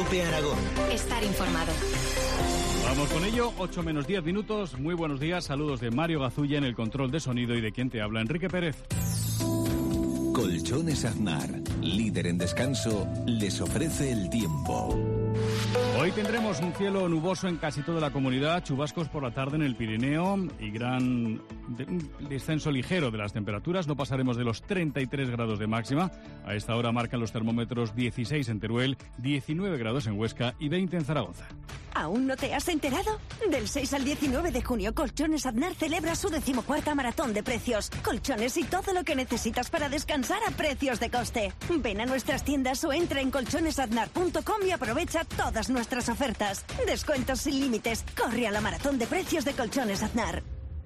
COPE Aragón. Estar informado. Vamos con ello, 8 menos 10 minutos. Muy buenos días, saludos de Mario Gazulla en el control de sonido y de quien te habla, Enrique Pérez. Colchones Aznar, líder en descanso, les ofrece el tiempo. Hoy tendremos un cielo nuboso en casi toda la comunidad, chubascos por la tarde en el Pirineo y un descenso ligero de las temperaturas. No pasaremos de los 33 grados de máxima. A esta hora marcan los termómetros 16 en Teruel, 19 grados en Huesca y 20 en Zaragoza. ¿Aún no te has enterado? Del 6 al 19 de junio, Colchones Aznar celebra su 14ª maratón de precios. Colchones y todo lo que necesitas para descansar a precios de coste. Ven a nuestras tiendas o entra en colchonesaznar.com y aprovecha todas nuestras ofertas. Descuentos sin límites. Corre a la maratón de precios de Colchones Aznar.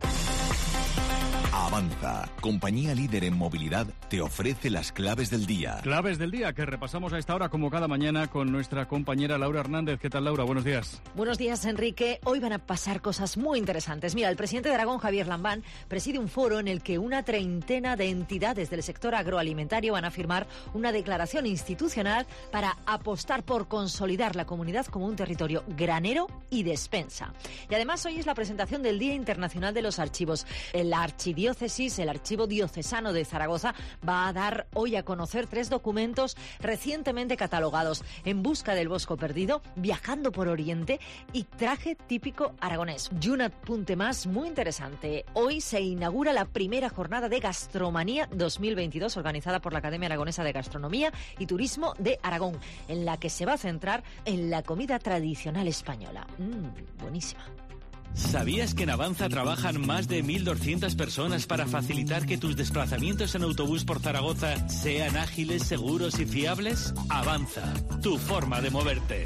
Avanza, compañía líder en movilidad, te ofrece las claves del día. Claves del día que repasamos a esta hora como cada mañana con nuestra compañera Laura Hernández. ¿Qué tal, Laura? Buenos días. Buenos días, Enrique. Hoy van a pasar cosas muy interesantes. Mira, el presidente de Aragón, Javier Lambán, preside un foro en el que una treintena de entidades del sector agroalimentario van a firmar una declaración institucional para apostar por consolidar la comunidad como un territorio granero y despensa. Y además hoy es la presentación del Día Internacional de los Archivos. El Archivo Diocesano de Zaragoza va a dar hoy a conocer 3 documentos recientemente catalogados: En busca del bosco perdido, Viajando por Oriente y Traje típico aragonés. Y un apunte más muy interesante. Hoy se inaugura la primera jornada de Gastromanía 2022 organizada por la Academia Aragonesa de Gastronomía y Turismo de Aragón, en la que se va a centrar en la comida tradicional española. Buenísima. ¿Sabías que en Avanza trabajan más de 1.200 personas para facilitar que tus desplazamientos en autobús por Zaragoza sean ágiles, seguros y fiables? Avanza, tu forma de moverte.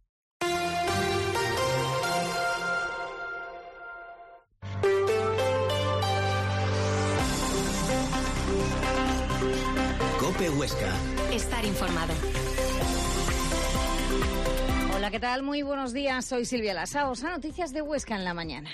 COPE Huesca. Estar informado. Hola, ¿qué tal? Muy buenos días. Soy Silvia Lasaos. A noticias de Huesca en la mañana.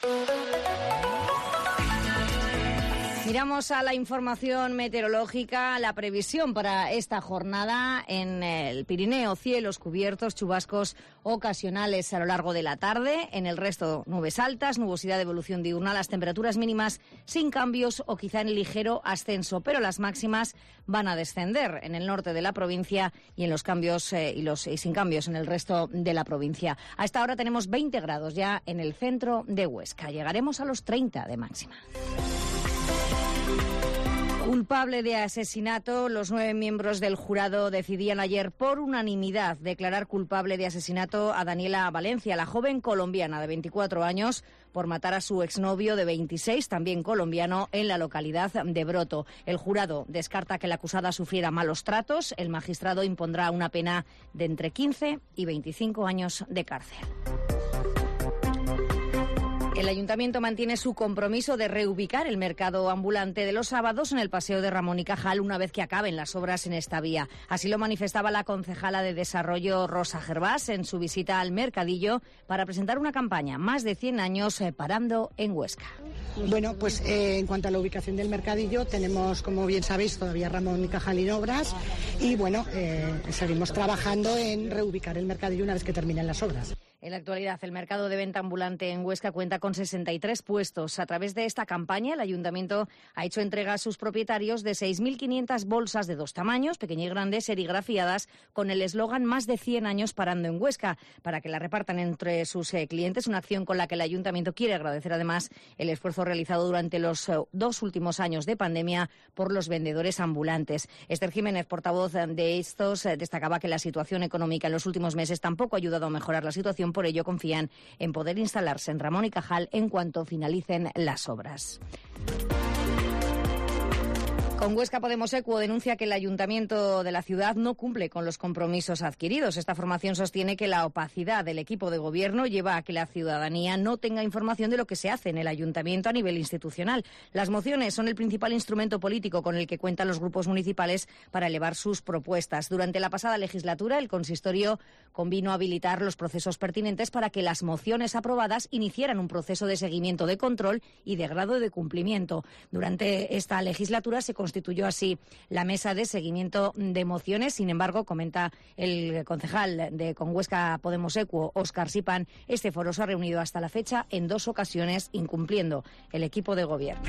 Miramos a la información meteorológica, la previsión para esta jornada en el Pirineo: cielos cubiertos, chubascos ocasionales a lo largo de la tarde. En el resto, nubes altas, nubosidad de evolución diurna, las temperaturas mínimas sin cambios o quizá en ligero ascenso, pero las máximas van a descender en el norte de la provincia y en los cambios y sin cambios en el resto de la provincia. A esta hora tenemos 20 grados ya en el centro de Huesca. Llegaremos a los 30 de máxima. Culpable de asesinato, los 9 miembros del jurado decidían ayer por unanimidad declarar culpable de asesinato a Daniela Valencia, la joven colombiana de 24 años, por matar a su exnovio de 26, también colombiano, en la localidad de Broto. El jurado descarta que la acusada sufriera malos tratos. El magistrado impondrá una pena de entre 15 y 25 años de cárcel. El Ayuntamiento mantiene su compromiso de reubicar el mercado ambulante de los sábados en el Paseo de Ramón y Cajal una vez que acaben las obras en esta vía. Así lo manifestaba la concejala de Desarrollo, Rosa Gervás, en su visita al mercadillo para presentar una campaña: más de 100 años parando en Huesca. Bueno, pues en cuanto a la ubicación del mercadillo, tenemos, como bien sabéis, todavía Ramón y Cajal en obras y bueno, seguimos trabajando en reubicar el mercadillo una vez que terminen las obras. En la actualidad, el mercado de venta ambulante en Huesca cuenta con 63 puestos. A través de esta campaña, el Ayuntamiento ha hecho entrega a sus propietarios de 6.500 bolsas de 2 tamaños, pequeña y grande, serigrafiadas con el eslogan "Más de 100 años parando en Huesca", para que la repartan entre sus clientes, una acción con la que el Ayuntamiento quiere agradecer además el esfuerzo realizado durante los 2 últimos años de pandemia por los vendedores ambulantes. Esther Jiménez, portavoz de estos, destacaba que la situación económica en los últimos meses tampoco ha ayudado a mejorar la situación. Por ello, confían en poder instalarse en Ramón y Cajal en cuanto finalicen las obras. Con Huesca Podemos Equo denuncia que el Ayuntamiento de la ciudad no cumple con los compromisos adquiridos. Esta formación sostiene que la opacidad del equipo de gobierno lleva a que la ciudadanía no tenga información de lo que se hace en el Ayuntamiento a nivel institucional. Las mociones son el principal instrumento político con el que cuentan los grupos municipales para elevar sus propuestas. Durante la pasada legislatura, el consistorio convino a habilitar los procesos pertinentes para que las mociones aprobadas iniciaran un proceso de seguimiento, de control y de grado de cumplimiento. Durante esta legislatura se constituyó constituyó así la mesa de seguimiento de mociones. Sin embargo, comenta el concejal de Con Huesca Podemos Equo, Óscar Sipan, este foro se ha reunido hasta la fecha en 2 ocasiones, incumpliendo el equipo de gobierno.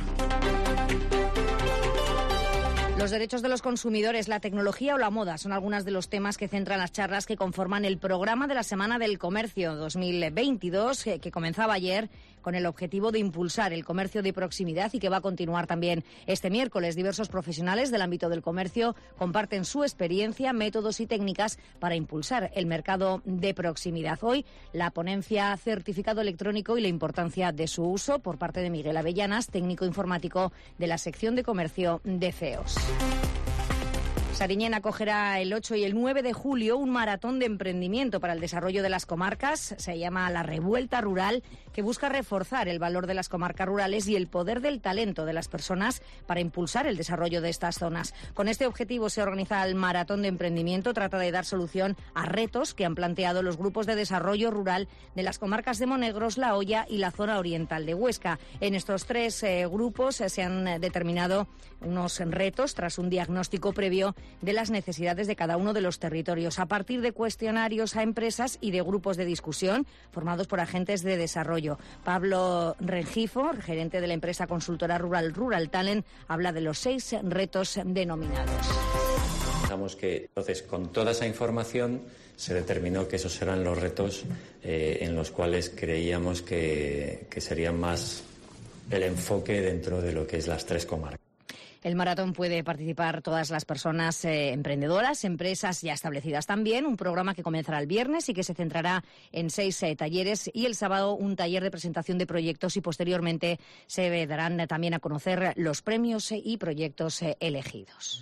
Los derechos de los consumidores, la tecnología o la moda son algunos de los temas que centran las charlas que conforman el programa de la Semana del Comercio 2022, que comenzaba ayer con el objetivo de impulsar el comercio de proximidad y que va a continuar también este miércoles. Diversos profesionales del ámbito del comercio comparten su experiencia, métodos y técnicas para impulsar el mercado de proximidad. Hoy, la ponencia Certificado Electrónico y la importancia de su uso por parte de Miguel Avellanas, técnico informático de la sección de comercio de FEOS. Sariñena acogerá el 8 y el 9 de julio un maratón de emprendimiento para el desarrollo de las comarcas. Se llama La Revuelta Rural, que busca reforzar el valor de las comarcas rurales y el poder del talento de las personas para impulsar el desarrollo de estas zonas. Con este objetivo se organiza el maratón de emprendimiento. Trata de dar solución a retos que han planteado los grupos de desarrollo rural de las comarcas de Monegros, La Hoya y la zona oriental de Huesca. En estos 3 grupos se han determinado unos retos tras un diagnóstico previo de las necesidades de cada uno de los territorios, a partir de cuestionarios a empresas y de grupos de discusión formados por agentes de desarrollo. Pablo Rengifo, gerente de la empresa consultora rural Rural Talent, habla de los 6 retos denominados. Pensamos que entonces con toda esa información se determinó que esos eran los retos en los cuales creíamos que serían más el enfoque dentro de lo que es las 3 comarcas. El maratón puede participar todas las personas emprendedoras, empresas ya establecidas también. Un programa que comenzará el viernes y que se centrará en 6 talleres y el sábado un taller de presentación de proyectos y posteriormente se darán también a conocer los premios y proyectos elegidos.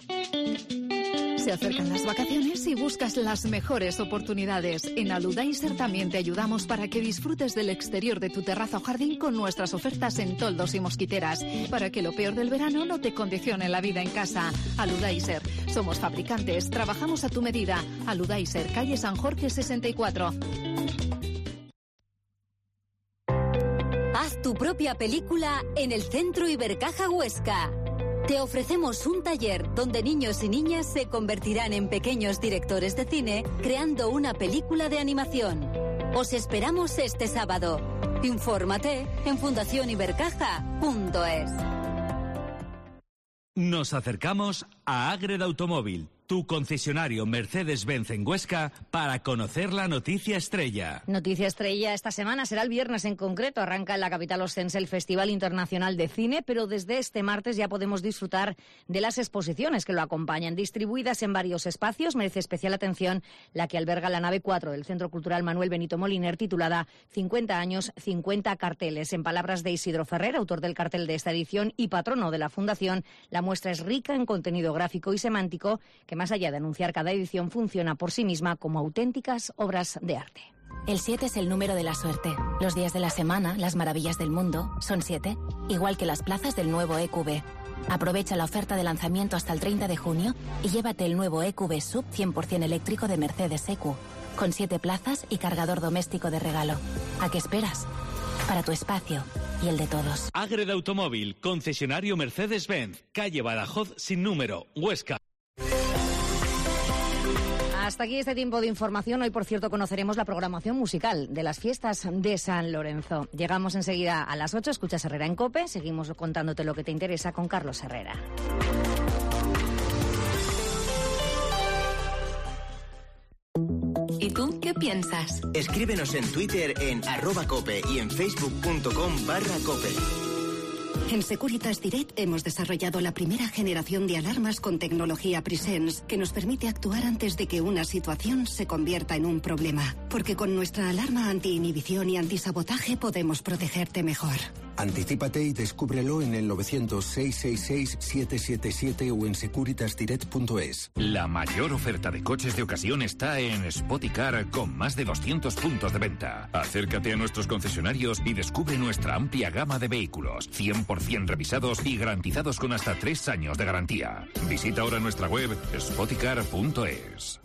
Se acercan las vacaciones y buscas las mejores oportunidades. En Aludaiser también te ayudamos para que disfrutes del exterior de tu terraza o jardín con nuestras ofertas en toldos y mosquiteras, para que lo peor del verano no te condicione la vida en casa. Aludaiser. Somos fabricantes, trabajamos a tu medida. Aludaiser, calle San Jorge 64. Haz tu propia película en el Centro Ibercaja Huesca. Te ofrecemos un taller donde niños y niñas se convertirán en pequeños directores de cine creando una película de animación. Os esperamos este sábado. Infórmate en fundacionibercaja.es. Nos acercamos a Ágreda Automóvil, tu concesionario Mercedes-Benz en Huesca, para conocer la noticia estrella. Noticia estrella esta semana será el viernes en concreto. Arranca en la capital ostense el Festival Internacional de Cine, pero desde este martes ya podemos disfrutar de las exposiciones que lo acompañan. Distribuidas en varios espacios, merece especial atención la que alberga la nave 4 del Centro Cultural Manuel Benito Moliner, titulada 50 años, 50 carteles. En palabras de Isidro Ferrer, autor del cartel de esta edición y patrono de la Fundación, la muestra es rica en contenido gráfico y semántico que, más allá de anunciar cada edición, funciona por sí misma como auténticas obras de arte. El 7 es el número de la suerte. Los días de la semana, las maravillas del mundo, son 7, igual que las plazas del nuevo EQB. Aprovecha la oferta de lanzamiento hasta el 30 de junio y llévate el nuevo EQB Sub 100% eléctrico de Mercedes EQ, con 7 plazas y cargador doméstico de regalo. ¿A qué esperas? Para tu espacio y el de todos. Ágreda Automóvil, concesionario Mercedes-Benz, calle Badajoz sin número, Huesca. Hasta aquí este tiempo de información. Hoy, por cierto, conoceremos la programación musical de las fiestas de San Lorenzo. Llegamos enseguida a las 8, escuchas Herrera en COPE. Seguimos contándote lo que te interesa con Carlos Herrera. ¿Y tú qué piensas? Escríbenos en Twitter en @cope y en facebook.com/cope. En Securitas Direct hemos desarrollado la primera generación de alarmas con tecnología Presence que nos permite actuar antes de que una situación se convierta en un problema. Porque con nuestra alarma anti-inhibición y antisabotaje podemos protegerte mejor. Anticípate y descúbrelo en el 900-666-777 o en securitasdirect.es. La mayor oferta de coches de ocasión está en Spoticar, con más de 200 puntos de venta. Acércate a nuestros concesionarios y descubre nuestra amplia gama de vehículos, 100% revisados y garantizados con hasta 3 años de garantía. Visita ahora nuestra web spoticar.es.